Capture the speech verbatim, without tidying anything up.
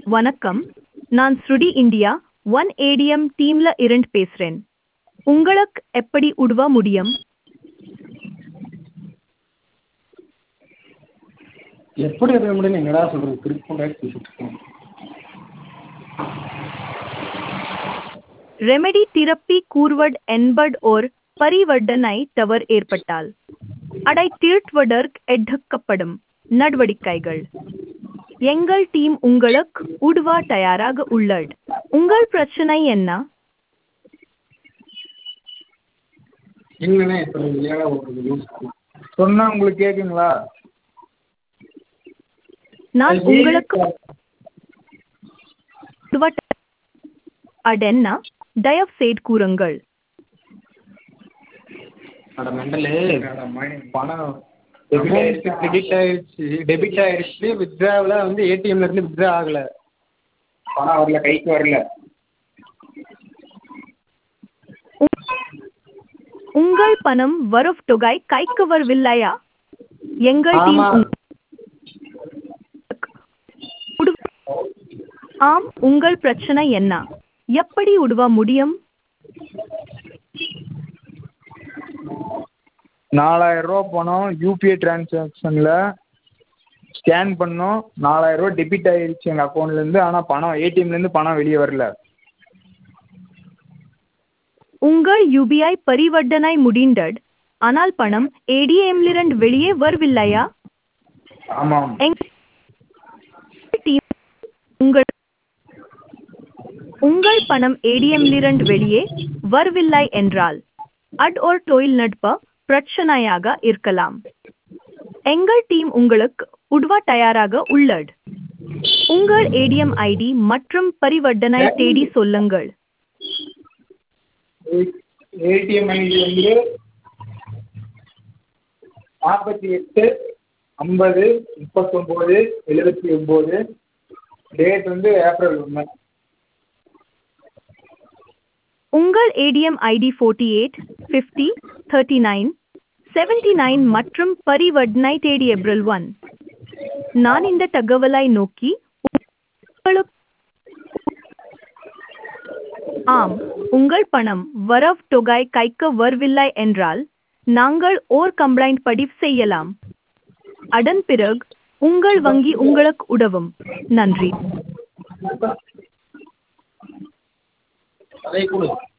வணக்கம், நான் ஸ்ருடி India one ATM டீம்ல இருந்து பேசுறேன். உங்களுக்கு எப்படி உதவ முடியும்? எப்படி இருக்க முடியும்னு என்னடா சொல்றது? திருப்பி பேசிட்டு இருக்கேன். ரெமெடி திரப்பி கூறுவது என்பது ஒரு பரிவர்த்தனை தவறு ஏற்பட்டால் அதை தீர்த்துவதற்கு எடுக்கப்படும் நடவடிக்கைகள். எங்கள் டீம் உங்களுக்கு உதவ தயாராக உள்ளது. உங்கள் பிரச்சனை என்ன? என்னண்ணே இப்போ ஏழை ஒரு யூஸ் சொன்னா உங்களுக்கு கேட்குங்களா? நான் உங்களுக்கு உதவ அது என்ன? தயவு செய்து கூறுங்கள். அட மெண்டலு, பணம் டெபிட் ஆயிடுச்சு கிரெடிட் ஆயிடுச்சு டெபிட் ஆயிடுச்சு வித்ட்ராவில் வந்து ஏடிஎம்ல இருந்து வித்ட்ரா ஆகலை, பணம் வரல, கைக்கு வரல. உங்கள் பணம் வரும் தொகை கைக்கு வரவில்லையா? எங்கள் டீம் ஆமாம். ஆம், உங்கள் பிரச்சனை என்ன? எப்படி உதவ முடியும்? நாலாயிரம் ரூபா பணம் யூபிஐ டிரான்சாக்ஷனில் ஸ்கேன் பண்ணோம், நாலாயிரம் ரூபா டெபிட் ஆகிடுச்சு எங்கள் அக்கௌண்ட்லேருந்து. ஆனால் பணம் ஏடிஎம்லேருந்து பணம் வெளியே வரல. உங்கள் யூபிஐ பரிவர்த்தனை முடிந்தது, ஆனால் பணம் ஏடிஎம்லிருந்து வெளியே வரவில்லையா? ஆமாம். எங்கள் டீம் உங்கள் உங்கள் பணம் ஏடிஎம்லிருந்து வெளியே வரவில்லை என்றால் அது ஒரு தொழில்நுட்ப பிரச்சனையாக இருக்கலாம். எங்கள் டீம் உங்களுக்கு உதவ தயாராக உள்ளது. உங்கள் ஏடிஎம் ஐடி மற்றும் பரிவர்த்தனை தேதி சொல்லுங்கள். ஏடிஎம் ஐடி வந்து நாற்பத்தி எட்டு ஐம்பது முப்பத்தொம்போது எழுபத்தி ஒம்பது, டேட் வந்து ஏப்ரல் ஒன்று. உங்கள் ஏடிஎம் ஐடி நாற்பத்தி எட்டு ஐம்பது முப்பத்தி ஒன்பது எழுபத்தி ஒன்பது மற்றும் பரிவர்த்தனை தேதி ஏப்ரல் ஒன்று. நான் இந்த தகவலை நோக்கி உங்களுக்கு ஆம், உங்கள் பணம் வரவு தொகை கைக்கு வரவில்லை என்றால் நாங்கள் ஓர் கம்ப்ளைண்ட் பதிவு செய்யலாம். அதன் பிறகு உங்கள் வங்கி உங்களுக்கு உதவும். நன்றி. அதை கொடு.